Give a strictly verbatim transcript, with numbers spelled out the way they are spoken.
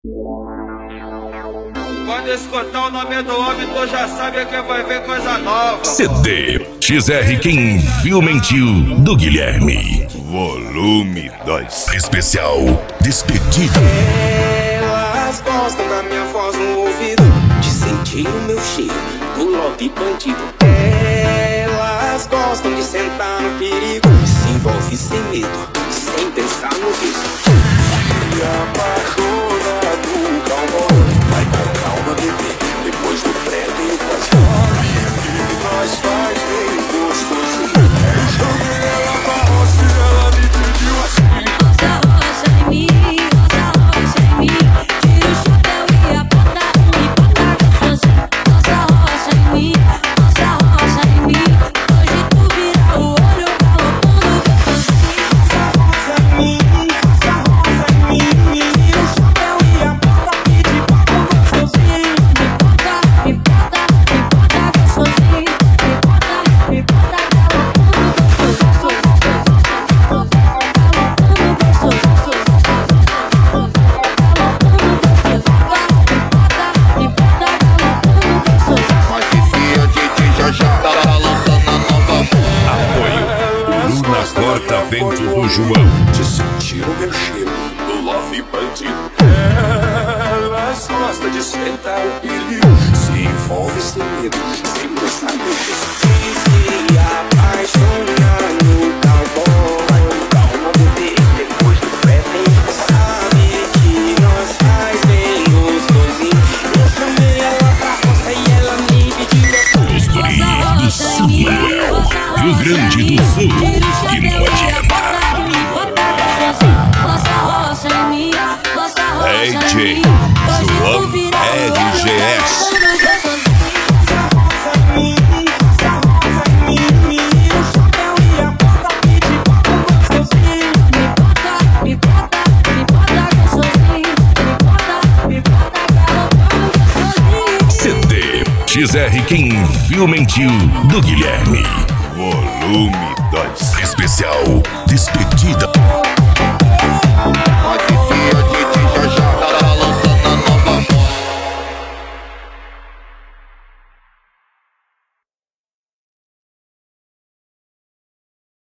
Quando escutar o nome do homem, tu já sabe que vai ver coisa nova. C D X R Quem Viu Mentiu, do Guilherme. Volume dois. Especial Despedida. Elas gostam da minha voz no ouvido, de sentir o meu cheiro do love bandido. Elas gostam de sentar no perigo, se envolve sem medo, sem pensar no risco. Se apaixona do cowboy, vai com calma, bebê. Depois do pré tem o pós. E nós faz bem gostoso. Eu joguei ela pra roça e ela me pediu assim. Roça, roça em mim, roça, roça em mim. Tira o chapéu e a bota, e bota gostosinho. Roça, roça em mim, roça, roça em mim. Hoje tu vira o olho, galopando gostosinho. Roça, roça em mim, roça, roça em mim. Tira o chapéu e a bota e te bota gostosinho. Me bota, me bota, me bota gostosinho. Me bota, me bota galopando gostosinho. Mas esse a gente já já tá lançando a nova. Apoio Luna Corta Vento do João. De sentir o meu cheiro do love bandido. Elas gostam de sentar o perigo, se envolve sem medo, sem pensar no risco. E se apaixona no cowboy, vai com calma, bebê. Depois do pré tem o sabe que nós faz bem gostosinho. Eu chamei ela pra roça e ela me pediu. Os guris do Samuel, Rio Grande do Sul. E não adianta. D J João R G S. C D X R Quem Viu Mentiu, do Guilherme. Volume dois. Especial Despedida.